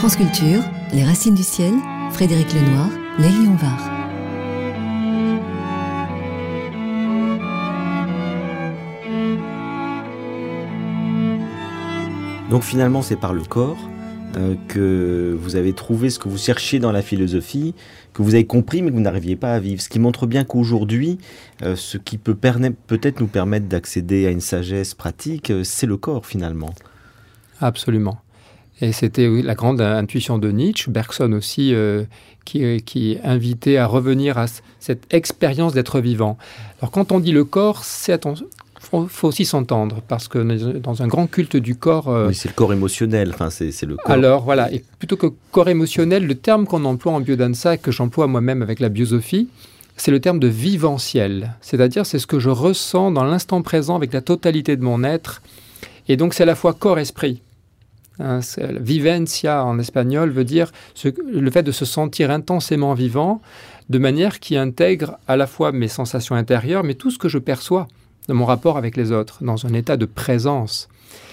France Culture, Les Racines du Ciel, Frédéric Lenoir, Lélie Onvar. Donc finalement, c'est par le corps euh, que vous avez trouvé ce que vous cherchiez dans la philosophie, que vous avez compris mais que vous n'arriviez pas à vivre. Ce qui montre bien qu'aujourd'hui, euh, ce qui peut perne- peut-être nous permettre d'accéder à une sagesse pratique, euh, c'est le corps finalement. Absolument. Et c'était oui, la grande intuition de Nietzsche, Bergson aussi, euh, qui, qui invitait à revenir à c- cette expérience d'être vivant. Alors quand on dit le corps, c'est attention. Il faut aussi s'entendre, parce que dans un grand culte du corps... Euh, oui, c'est le corps émotionnel, enfin, c'est, c'est le corps. Alors voilà, et plutôt que corps émotionnel, le terme qu'on emploie en biodanza, que j'emploie moi-même avec la biosophie, c'est le terme de viventiel. C'est-à-dire, c'est ce que je ressens dans l'instant présent avec la totalité de mon être. Et donc, c'est à la fois corps-esprit. Hein, c'est, vivencia en espagnol veut dire ce, le fait de se sentir intensément vivant, de manière qui intègre à la fois mes sensations intérieures, mais tout ce que je perçois de mon rapport avec les autres, dans un état de présence,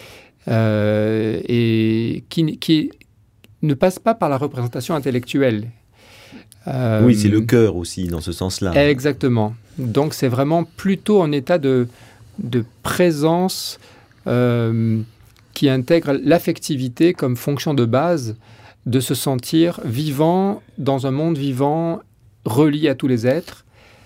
euh, et qui, qui ne passe pas par la représentation intellectuelle. Euh, oui, c'est le cœur aussi, dans ce sens-là. Exactement. Donc, c'est vraiment plutôt un état de, de présence euh, qui intègre l'affectivité comme fonction de base, de se sentir vivant dans un monde vivant, relié à tous les êtres.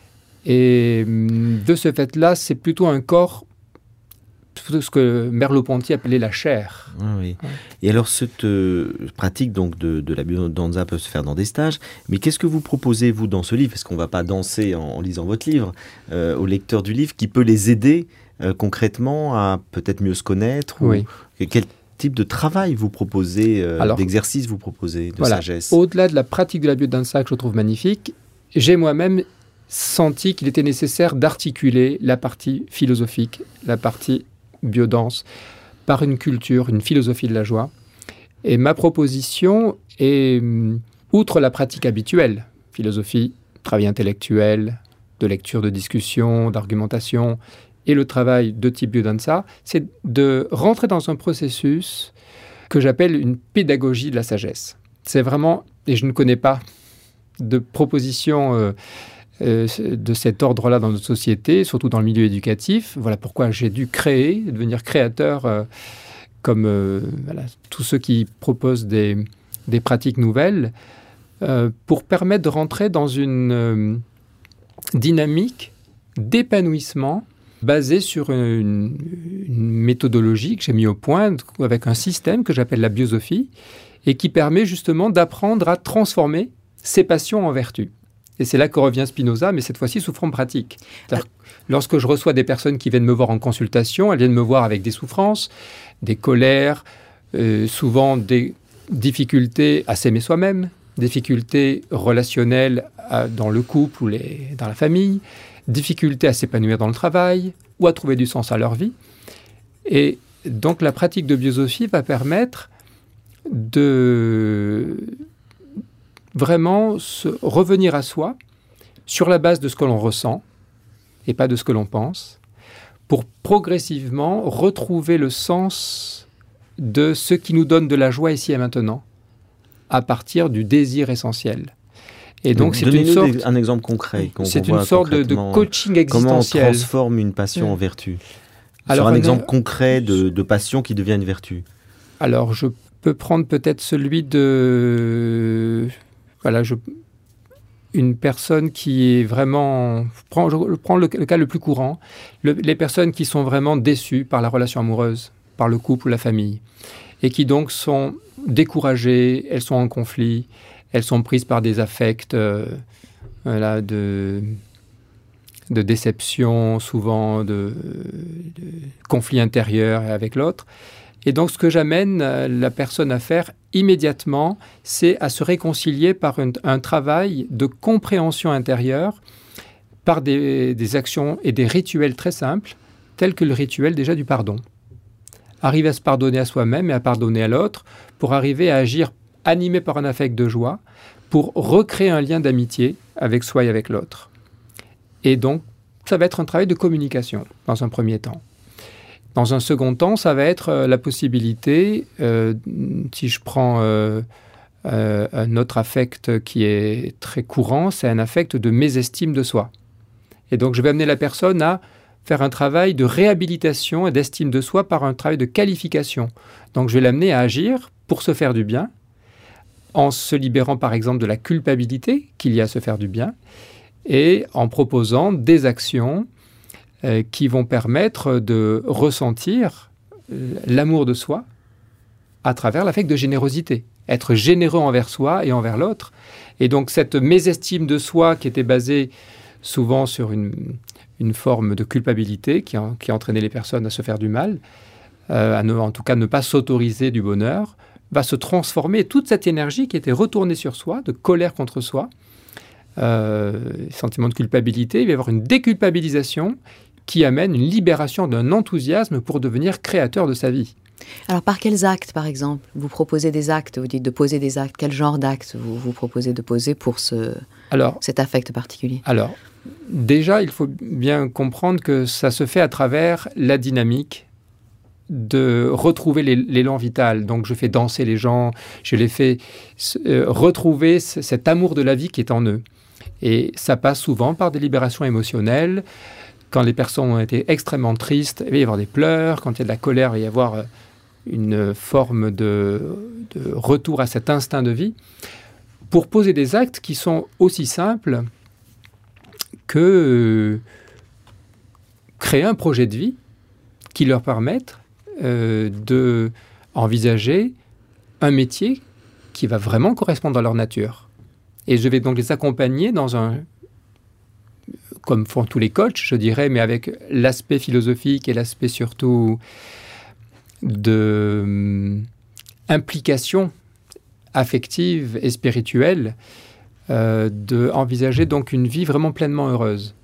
Et de ce fait-là, c'est plutôt un corps, ce que Merleau-Ponty appelait la chair. Ah oui. Ouais. Et alors, cette euh, pratique donc, de, de la biodanza peut se faire dans des stages, mais qu'est-ce que vous proposez, vous, dans ce livre ? Parce qu'on ne va pas danser en, en lisant votre livre, euh, au lecteur du livre, qui peut les aider euh, concrètement à peut-être mieux se connaître oui. ou, quel type de travail vous proposez, euh, alors, d'exercice vous proposez, de voilà. sagesse ? Au-delà de la pratique de la biodanza que je trouve magnifique, j'ai moi-même senti qu'il était nécessaire d'articuler la partie philosophique, la partie biodanse, par une culture, une philosophie de la joie. Et ma proposition est, outre la pratique habituelle, philosophie, travail intellectuel, de lecture, de discussion, d'argumentation, et le travail de type biodanza, c'est de rentrer dans un processus que j'appelle une pédagogie de la sagesse. C'est vraiment, et je ne connais pas de proposition euh, euh, de cet ordre-là dans notre société, surtout dans le milieu éducatif. Voilà pourquoi j'ai dû créer, devenir créateur, euh, comme euh, voilà, tous ceux qui proposent des, des pratiques nouvelles, euh, pour permettre de rentrer dans une euh, dynamique d'épanouissement basée sur une, une méthodologie que j'ai mis au point avec un système que j'appelle la biosophie et qui permet justement d'apprendre à transformer ses passions en vertus. Et c'est là que revient Spinoza, mais cette fois-ci sous forme pratique. C'est-à-dire, lorsque je reçois des personnes qui viennent me voir en consultation, elles viennent me voir avec des souffrances, des colères, euh, souvent des difficultés à s'aimer soi-même, difficultés relationnelles à, dans le couple ou les, dans la famille, difficultés à s'épanouir dans le travail ou à trouver du sens à leur vie. Et donc la pratique de biosophie va permettre de vraiment se revenir à soi sur la base de ce que l'on ressent et pas de ce que l'on pense, pour progressivement retrouver le sens de ce qui nous donne de la joie ici et maintenant, à partir du désir essentiel. Et donc, c'est une sorte, un exemple concret. Qu'on c'est une sorte de, de coaching existentiel. Comment on transforme une passion mmh. en vertu ? Alors, Sur un, un exemple concret de, de passion qui devient une vertu. Alors, je peux prendre peut-être celui de... Voilà, je... une personne qui est vraiment... Je prends, je prends le, le cas le plus courant. Le, les personnes qui sont vraiment déçues par la relation amoureuse, par le couple ou la famille, et qui donc sont découragées, elles sont en conflit, elles sont prises par des affects euh, voilà, de, de déception, souvent de, de conflits intérieurs avec l'autre. Et donc, ce que j'amène la personne à faire immédiatement, c'est à se réconcilier par un, un travail de compréhension intérieure, par des, des actions et des rituels très simples, tels que le rituel déjà du pardon. Arriver à se pardonner à soi-même et à pardonner à l'autre, pour arriver à agir animé par un affect de joie, pour recréer un lien d'amitié avec soi et avec l'autre. Et donc, ça va être un travail de communication, dans un premier temps. Dans un second temps, ça va être euh, la possibilité, euh, si je prends euh, Euh, un autre affect qui est très courant, c'est un affect de mésestime de soi. Et donc, je vais amener la personne à faire un travail de réhabilitation et d'estime de soi par un travail de qualification. Donc, je vais l'amener à agir pour se faire du bien, en se libérant, par exemple, de la culpabilité qu'il y a à se faire du bien, et en proposant des actions euh, qui vont permettre de ressentir l'amour de soi à travers l'affect de générosité. Être généreux envers soi et envers l'autre. Et donc, cette mésestime de soi qui était basée souvent sur une, une forme de culpabilité qui, en, qui entraînait les personnes à se faire du mal, euh, à ne, en tout cas ne pas s'autoriser du bonheur, va se transformer. Toute cette énergie qui était retournée sur soi, de colère contre soi, euh, sentiment de culpabilité, il va y avoir une déculpabilisation qui amène une libération d'un enthousiasme pour devenir créateur de sa vie. Alors, par quels actes, par exemple? Vous proposez des actes, vous dites de poser des actes. Quel genre d'actes vous, vous proposez de poser pour ce, alors, cet affect particulier? Alors, déjà, il faut bien comprendre que ça se fait à travers la dynamique de retrouver l'élan vital. Donc, je fais danser les gens, je les fais euh, retrouver c- cet amour de la vie qui est en eux. Et ça passe souvent par des libérations émotionnelles. Quand les personnes ont été extrêmement tristes, il va y avoir des pleurs. Quand il y a de la colère, il va y avoir euh, une forme de, de retour à cet instinct de vie, pour poser des actes qui sont aussi simples que euh, créer un projet de vie qui leur permette euh, d'envisager un métier qui va vraiment correspondre à leur nature. Et je vais donc les accompagner dans un, comme font tous les coachs, je dirais, mais avec l'aspect philosophique et l'aspect surtout de hum, implication affective et spirituelle, euh, d'envisager donc une vie vraiment pleinement heureuse.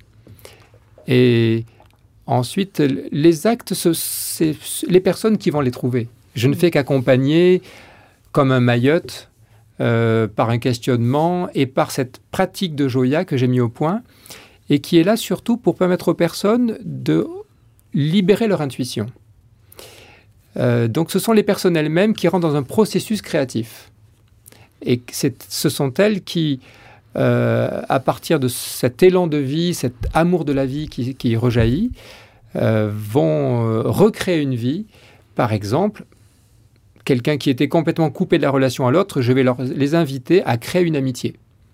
Et ensuite, les actes, ce, c'est les personnes qui vont les trouver. Je ne fais qu'accompagner comme un Mayotte euh, par un questionnement et par cette pratique de Joya que j'ai mis au point et qui est là surtout pour permettre aux personnes de libérer leur intuition. Euh, donc ce sont les personnes elles-mêmes qui rentrent dans un processus créatif. Et c'est, ce sont elles qui, euh, à partir de cet élan de vie, cet amour de la vie qui, qui rejaillit, euh, vont euh, recréer une vie. Par exemple, quelqu'un qui était complètement coupé de la relation à l'autre, je vais leur, les inviter à créer une amitié.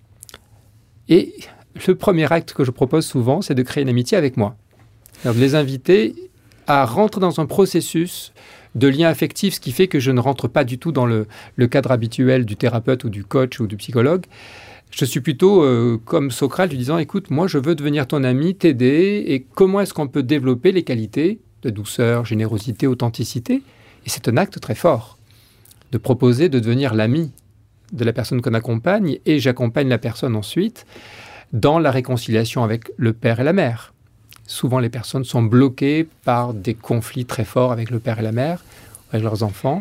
Et le premier acte que je propose souvent, c'est de créer une amitié avec moi. Alors, de les inviter à rentrer dans un processus de lien affectif, ce qui fait que je ne rentre pas du tout dans le, le cadre habituel du thérapeute ou du coach ou du psychologue. Je suis plutôt euh, comme Socrate, lui disant « Écoute, moi, je veux devenir ton ami, t'aider, et comment est-ce qu'on peut développer les qualités de douceur, générosité, authenticité ?» Et c'est un acte très fort de proposer de devenir l'ami de la personne qu'on accompagne, et j'accompagne la personne ensuite dans la réconciliation avec le père et la mère. Souvent, les personnes sont bloquées par des conflits très forts avec le père et la mère, avec leurs enfants.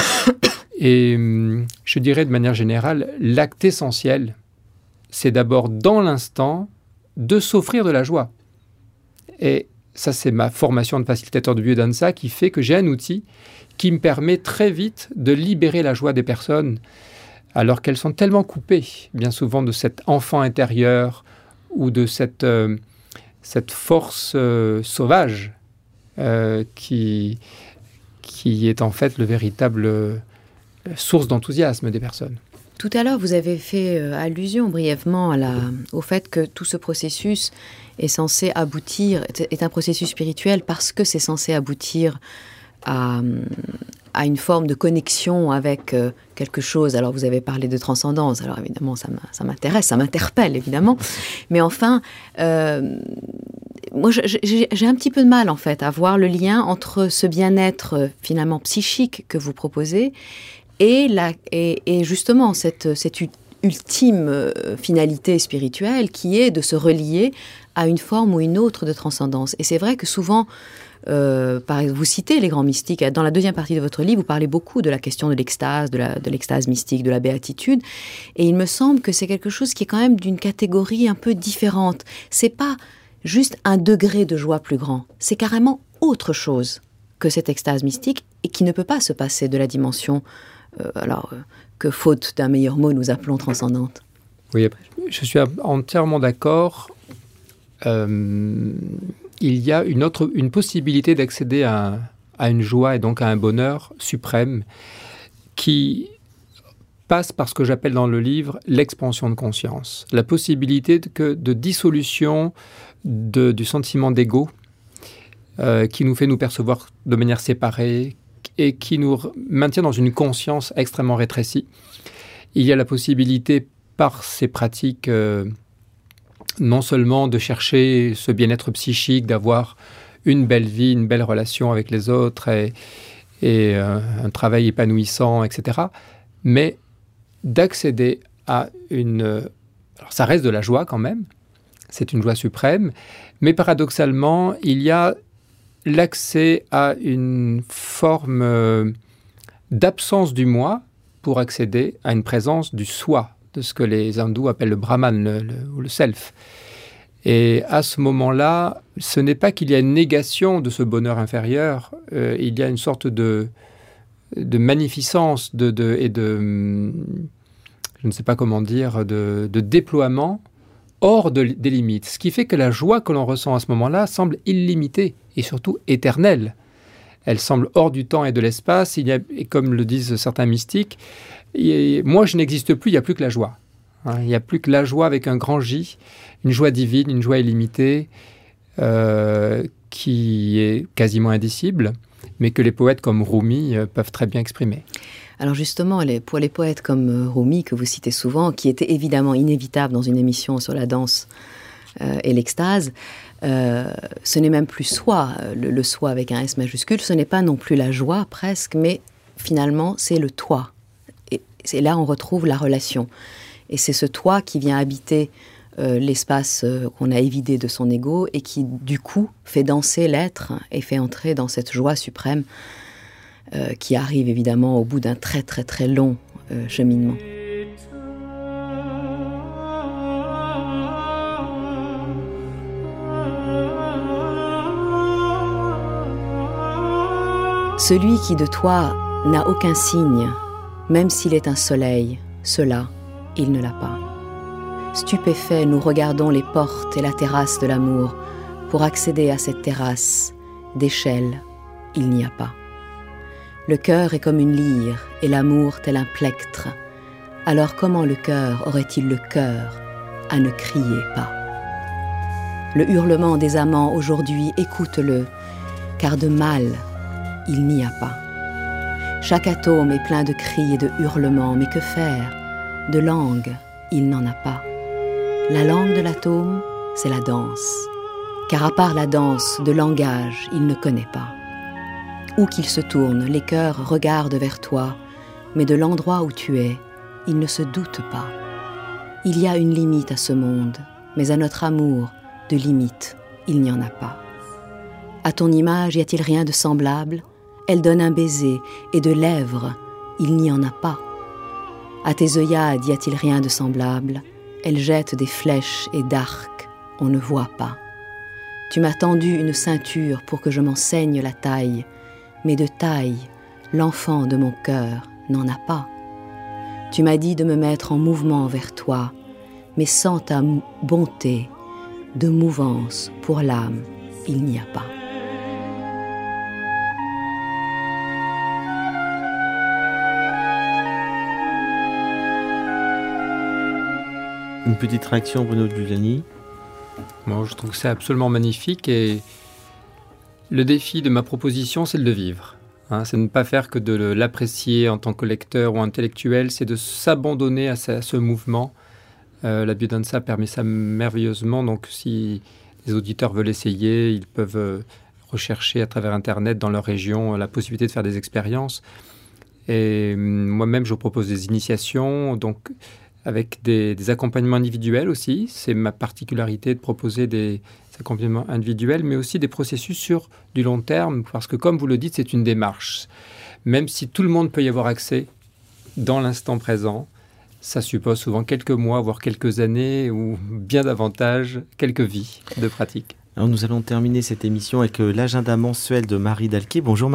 Et je dirais de manière générale, l'acte essentiel, c'est d'abord, dans l'instant, de s'offrir de la joie. Et ça, c'est ma formation de facilitateur de biodanza qui fait que j'ai un outil qui me permet très vite de libérer la joie des personnes alors qu'elles sont tellement coupées, bien souvent, de cet enfant intérieur ou de cette... Euh, cette force euh, sauvage euh, qui, qui est en fait le véritable euh, source d'enthousiasme des personnes. Tout à l'heure, vous avez fait euh, allusion brièvement à la, au fait que tout ce processus est censé aboutir, est, est un processus spirituel parce que c'est censé aboutir à, à une forme de connexion avec euh, quelque chose. Alors, vous avez parlé de transcendance. Alors, évidemment, ça, ça m'intéresse, ça m'interpelle, évidemment. Mais enfin, euh, moi, j'ai, j'ai un petit peu de mal, en fait, à voir le lien entre ce bien-être, finalement, psychique que vous proposez et, la, et, et justement, cette, cette ultime finalité spirituelle qui est de se relier à une forme ou une autre de transcendance. Et c'est vrai que souvent... Euh, par exemple, vous citez les grands mystiques. Dans la deuxième partie de votre livre, vous parlez beaucoup de la question de l'extase, de, la, de l'extase mystique, de la béatitude. Et il me semble que c'est quelque chose qui est quand même d'une catégorie un peu différente. C'est pas juste un degré de joie plus grand. C'est carrément autre chose que cette extase mystique et qui ne peut pas se passer de la dimension euh, alors, euh, que faute d'un meilleur mot, nous appelons transcendante. Oui, je suis entièrement d'accord. Euh, il y a une autre, une possibilité d'accéder à, à une joie et donc à un bonheur suprême qui passe par ce que j'appelle dans le livre l'expansion de conscience. La possibilité de, que, de dissolution de, du sentiment d'ego euh, qui nous fait nous percevoir de manière séparée et qui nous maintient dans une conscience extrêmement rétrécie. Il y a la possibilité par ces pratiques euh, non seulement de chercher ce bien-être psychique, d'avoir une belle vie, une belle relation avec les autres et, et euh, un travail épanouissant, et cetera, mais d'accéder à une... Alors ça reste de la joie quand même, c'est une joie suprême, mais paradoxalement, il y a l'accès à une forme euh, d'absence du moi pour accéder à une présence du soi, de ce que les hindous appellent le brahman, le, le, ou le self. Et à ce moment-là, ce n'est pas qu'il y a une négation de ce bonheur inférieur, euh, il y a une sorte de, de magnificence de, de, et de, je ne sais pas comment dire, de, de déploiement hors de, des limites. Ce qui fait que la joie que l'on ressent à ce moment-là semble illimitée et surtout éternelle. Elle semble hors du temps et de l'espace. Il y a, et comme le disent certains mystiques, et moi je n'existe plus, il n'y a plus que la joie. Hein, il n'y a plus que la joie avec un grand J, une joie divine, une joie illimitée, euh, qui est quasiment indicible, mais que les poètes comme Rumi euh, peuvent très bien exprimer. Alors justement, les, pour les poètes comme Rumi, que vous citez souvent, qui était évidemment inévitable dans une émission sur la danse euh, et l'extase, euh, ce n'est même plus soi, le, le soi avec un S majuscule, ce n'est pas non plus la joie presque, mais finalement c'est le toi. Et, et là on retrouve la relation. Et c'est ce toi qui vient habiter euh, l'espace euh, qu'on a évidé de son ego et qui du coup fait danser l'être et fait entrer dans cette joie suprême euh, qui arrive évidemment au bout d'un très très très long euh, cheminement. Celui qui de toi n'a aucun signe, même s'il est un soleil, cela, il ne l'a pas. Stupéfaits, nous regardons les portes et la terrasse de l'amour. Pour accéder à cette terrasse, d'échelle, il n'y a pas. Le cœur est comme une lyre et l'amour tel un plectre. Alors comment le cœur aurait-il le cœur à ne crier pas? Le hurlement des amants aujourd'hui, écoute-le, car de mal, il n'y a pas. Chaque atome est plein de cris et de hurlements, mais que faire? De langue, il n'en a pas. La langue de l'atome, c'est la danse. Car à part la danse, de langage, il ne connaît pas. Où qu'il se tourne, les cœurs regardent vers toi, mais de l'endroit où tu es, ils ne se doutent pas. Il y a une limite à ce monde, mais à notre amour, de limite, il n'y en a pas. À ton image, y a-t-il rien de semblable? Elle donne un baiser, et de lèvres, il n'y en a pas. À tes œillades, y a-t-il rien de semblable? Elle jette des flèches et d'arcs, on ne voit pas. Tu m'as tendu une ceinture pour que je m'enseigne la taille, mais de taille, l'enfant de mon cœur n'en a pas. Tu m'as dit de me mettre en mouvement vers toi, mais sans ta bonté, de mouvance pour l'âme, il n'y a pas. Une petite réaction, Bruno Giuliani? Moi, je trouve que c'est absolument magnifique et le défi de ma proposition, c'est de le vivre. Hein, c'est de ne pas faire que de l'apprécier en tant que lecteur ou intellectuel, c'est de s'abandonner à ce, à ce mouvement. Euh, la biodanza permet ça merveilleusement, donc si les auditeurs veulent essayer, ils peuvent euh, rechercher à travers Internet dans leur région la possibilité de faire des expériences. Et moi-même, je propose des initiations, donc avec des, des accompagnements individuels aussi. C'est ma particularité de proposer des accompagnements individuels, mais aussi des processus sur du long terme, parce que comme vous le dites, c'est une démarche. Même si tout le monde peut y avoir accès dans l'instant présent, ça suppose souvent quelques mois, voire quelques années, ou bien davantage, quelques vies de pratique. Alors nous allons terminer cette émission avec l'agenda mensuel de Marie Dalquet. Bonjour Marie.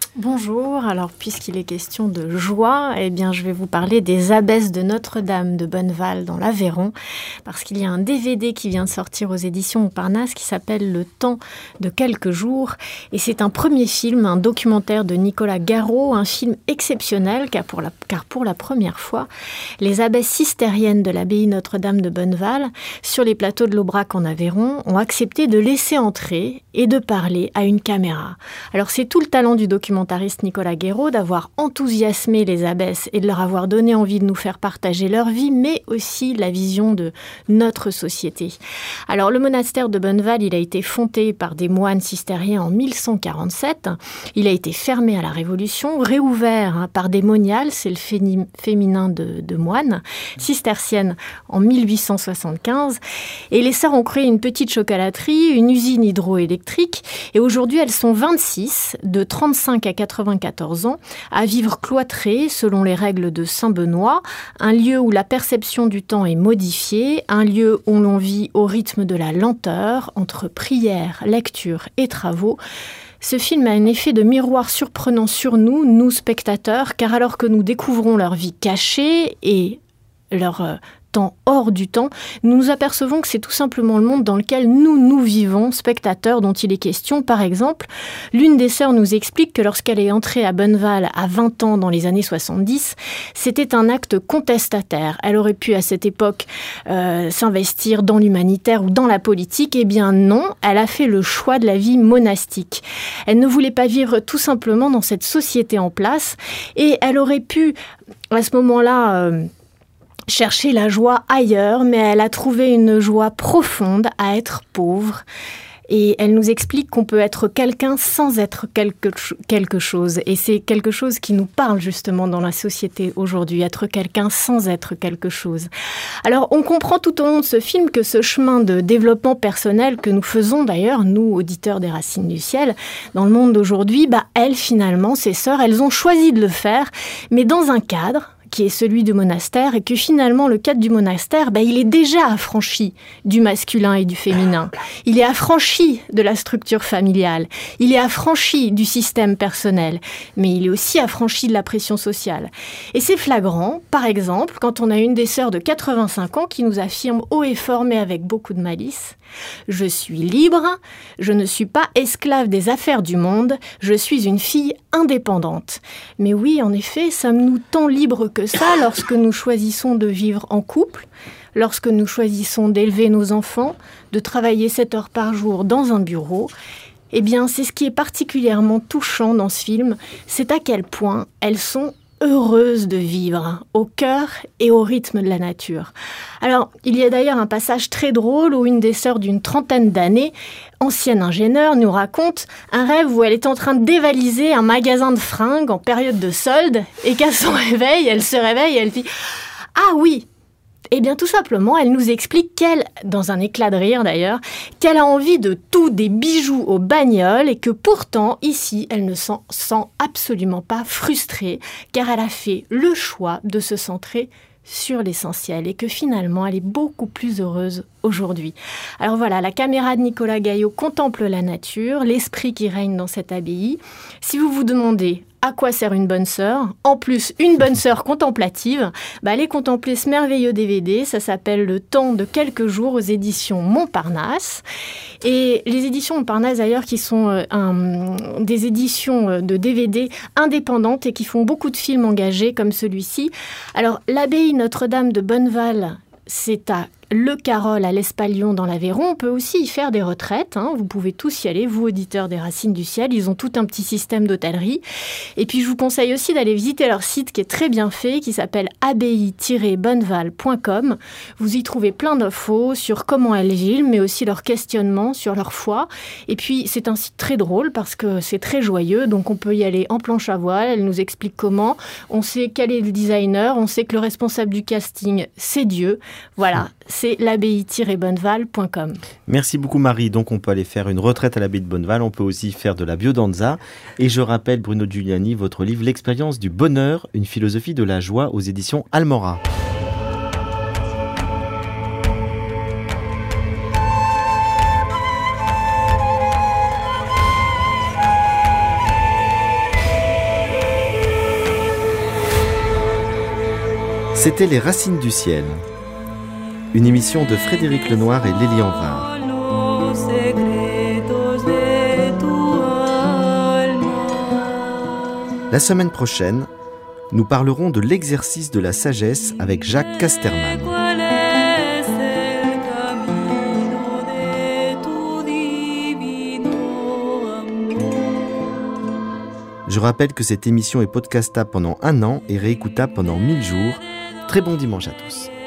Bonjour, alors puisqu'il est question de joie, eh bien je vais vous parler des abbesses de Notre-Dame de Bonneval dans l'Aveyron, parce qu'il y a un D V D qui vient de sortir aux éditions Montparnasse qui s'appelle Le temps de quelques jours, et c'est un premier film, un documentaire de Nicolas Garot, un film exceptionnel car pour la, car pour la première fois, les abbesses cistériennes de l'abbaye Notre-Dame de Bonneval, sur les plateaux de l'Aubrac en Aveyron, ont accepté de laisser entrer et de parler à une caméra. Alors c'est tout le talent du documentaire Nicolas Garot d'avoir enthousiasmé les abbesses et de leur avoir donné envie de nous faire partager leur vie, mais aussi la vision de notre société. Alors le monastère de Bonneval, il a été fondé par des moines cistériens en mille cent quarante-sept. Il a été fermé à la Révolution, réouvert hein, par des moniales, c'est le féni- féminin de, de moines, cisterciennes en mille huit cent soixante-quinze. Et les sœurs ont créé une petite chocolaterie, une usine hydroélectrique, et aujourd'hui elles sont vingt-six, de trente-cinq à quatre-vingt-quatorze ans, à vivre cloîtrés selon les règles de Saint-Benoît, un lieu où la perception du temps est modifiée, un lieu où l'on vit au rythme de la lenteur, entre prière, lecture et travaux. Ce film a un effet de miroir surprenant sur nous, nous spectateurs, car alors que nous découvrons leur vie cachée et leur euh, temps hors du temps, nous nous apercevons que c'est tout simplement le monde dans lequel nous, nous vivons, spectateurs dont il est question. Par exemple, l'une des sœurs nous explique que lorsqu'elle est entrée à Bonneval à vingt ans dans les années soixante-dix, c'était un acte contestataire. Elle aurait pu à cette époque euh, s'investir dans l'humanitaire ou dans la politique. Eh bien non, elle a fait le choix de la vie monastique. Elle ne voulait pas vivre tout simplement dans cette société en place et elle aurait pu, à ce moment-là, euh, chercher la joie ailleurs, mais elle a trouvé une joie profonde à être pauvre. Et elle nous explique qu'on peut être quelqu'un sans être quelque, quelque chose. Et c'est quelque chose qui nous parle justement dans la société aujourd'hui, être quelqu'un sans être quelque chose. Alors on comprend tout au long de ce film que ce chemin de développement personnel que nous faisons d'ailleurs, nous auditeurs des Racines du Ciel, dans le monde d'aujourd'hui, bah elles finalement, ces sœurs, elles ont choisi de le faire, mais dans un cadre qui est celui du monastère, et que finalement, le cadre du monastère, ben, il est déjà affranchi du masculin et du féminin. Il est affranchi de la structure familiale. Il est affranchi du système personnel. Mais il est aussi affranchi de la pression sociale. Et c'est flagrant, par exemple, quand on a une des sœurs de quatre-vingt-cinq ans qui nous affirme haut et fort, mais avec beaucoup de malice, « Je suis libre, je ne suis pas esclave des affaires du monde, je suis une fille indépendante. » Mais oui, en effet, sommes-nous tant libres que ça lorsque nous choisissons de vivre en couple, lorsque nous choisissons d'élever nos enfants, de travailler sept heures par jour dans un bureau? Eh bien, c'est ce qui est particulièrement touchant dans ce film, c'est à quel point elles sont heureuses de vivre au cœur et au rythme de la nature. Alors, il y a d'ailleurs un passage très drôle où une des sœurs d'une trentaine d'années, ancienne ingénieure, nous raconte un rêve où elle est en train de dévaliser un magasin de fringues en période de solde et qu'à son réveil, elle se réveille et elle dit « Ah oui !» Eh bien, tout simplement, elle nous explique qu'elle, dans un éclat de rire d'ailleurs, qu'elle a envie de tout, des bijoux aux bagnoles, et que pourtant, ici, elle ne s'en sent absolument pas frustrée, car elle a fait le choix de se centrer sur l'essentiel et que finalement, elle est beaucoup plus heureuse aujourd'hui. Alors voilà, la caméra de Nicolas Garot contemple la nature, l'esprit qui règne dans cette abbaye. Si vous vous demandez à quoi sert une bonne sœur, en plus une bonne sœur contemplative, bah allez contempler ce merveilleux D V D, ça s'appelle Le temps de quelques jours aux éditions Montparnasse. Et les éditions Montparnasse d'ailleurs qui sont euh, un, des éditions de D V D indépendantes et qui font beaucoup de films engagés comme celui-ci. Alors l'abbaye Notre-Dame de Bonneval, c'est à Le Carol à l'Espalion dans l'Aveyron. On peut aussi y faire des retraites. Hein. Vous pouvez tous y aller, vous auditeurs des Racines du Ciel. Ils ont tout un petit système d'hôtellerie. Et puis je vous conseille aussi d'aller visiter leur site qui est très bien fait, qui s'appelle abbaye tiret bonneval point com. Vous y trouvez plein d'infos sur comment elles vivent, mais aussi leurs questionnements sur leur foi. Et puis c'est un site très drôle parce que c'est très joyeux. Donc on peut y aller en planche à voile. Elle nous explique comment. On sait quel est le designer. On sait que le responsable du casting, c'est Dieu. Voilà. C'est l'abbaye tiret bonneval point com. Merci beaucoup Marie. Donc on peut aller faire une retraite à l'abbaye de Bonneval, on peut aussi faire de la biodanza. Et je rappelle Bruno Giuliani, votre livre L'expérience du bonheur, une philosophie de la joie aux éditions Almora. C'était Les Racines du ciel, une émission de Frédéric Lenoir et Lélie Anvrard. La semaine prochaine, nous parlerons de l'exercice de la sagesse avec Jacques Casterman. Je rappelle que cette émission est podcastable pendant un an et réécoutable pendant mille jours. Très bon dimanche à tous.